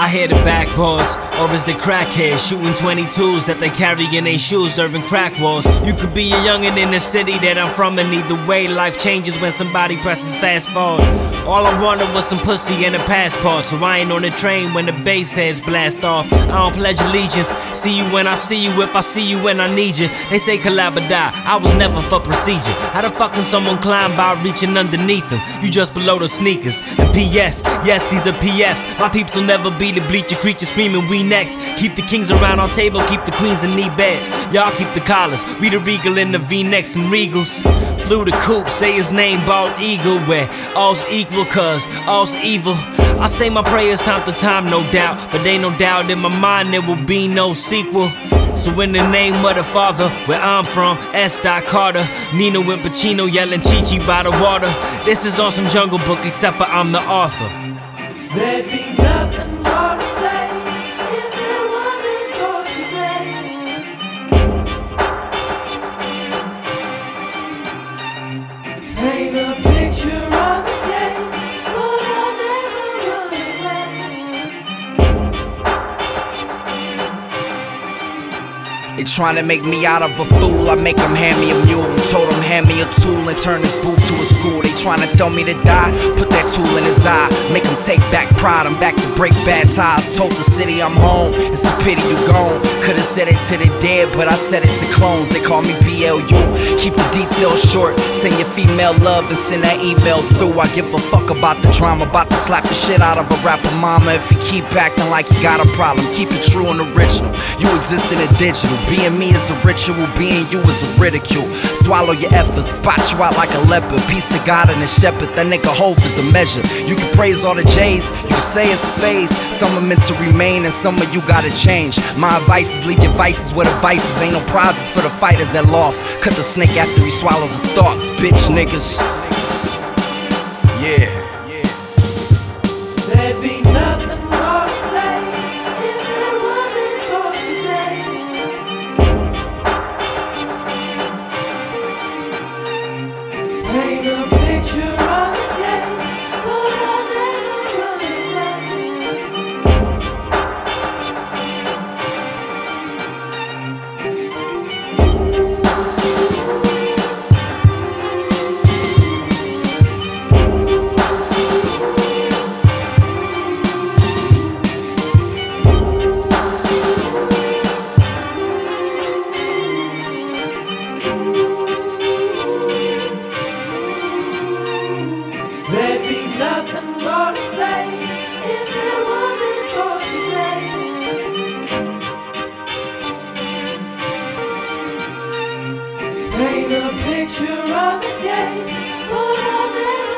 I hear the backboards, or is the crackheads shooting 22s that they carry in their shoes serving crack walls. You could be a youngin' in the city that I'm from, and either way life changes when somebody presses fast forward. All I wanted was some pussy and a passport, so I ain't on the train when the bass heads blast off. I don't pledge allegiance, see you when I see you, if I see you when I need you. They say collab or die, I was never for procedure. How the fuck can someone climb by reaching underneath them? You just below the sneakers. And P.S., yes, these are PFs. My peeps will never be the bleacher creature screaming we next. Keep the kings around our table, keep the queens in knee beds. Y'all keep the collars, we the regal in the V-necks and regals. Flew the coupe, say his name, bald eagle, where all's equal cause all's evil. I say my prayers time to time, no doubt, but ain't no doubt in my mind there will be no sequel. So in the name of the Father, where I'm from, S. Carter, Nino and Pacino yelling Chi-Chi by the water. This is on some Jungle Book, except for I'm the author. There'd be nothing more to say if it wasn't for today. Paint a picture of escape, but I'll never run away. They tryna make me out of a fool, I make them hand me a mule. Told them hand me a tool and turn this booth to a school. They tryna tell me to die, put that tool in his eye. Make him take back pride, I'm back to break bad ties. Told the city I'm home, it's a pity you gone. Could've said it to the dead, but I said it to clones. They call me BLU, keep the details short. Send your female love and send that email through. I give a fuck about the drama, about to slap the shit out of a rapper mama. If you keep acting like you got a problem, keep it true and original. You exist in the digital, being me is a ritual, being you is a ridicule. Swallow your efforts, spot you out like a leopard. Peace to God and a shepherd, that nigga hope is a measure. You can praise all the J's, you can say it's a phase. Some are meant to remain and some of you gotta change. My advice is leave your vices where the vices. Ain't no prizes for the fighters that lost. Cut the snake after he swallows the thoughts, bitch niggas. Yeah. There'd be nothing more to say if it wasn't for today. Paint a picture of escape, but I'll never run There'd be nothing more to say if it wasn't for today. Paint a picture of escape, but I'll never